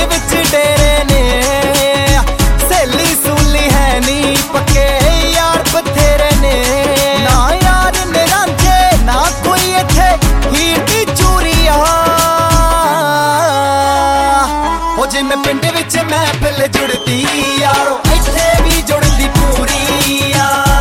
विच डेरे ने सहेली सूली है नी पक्के यार बथेरे ने ना यार ने रांझे ना कोई इत्थे हीर दी चूरिया ओ जिवें पिंड विच महफिल जुड़दी यारो इत्थे भी जुड़दी पूरी आ।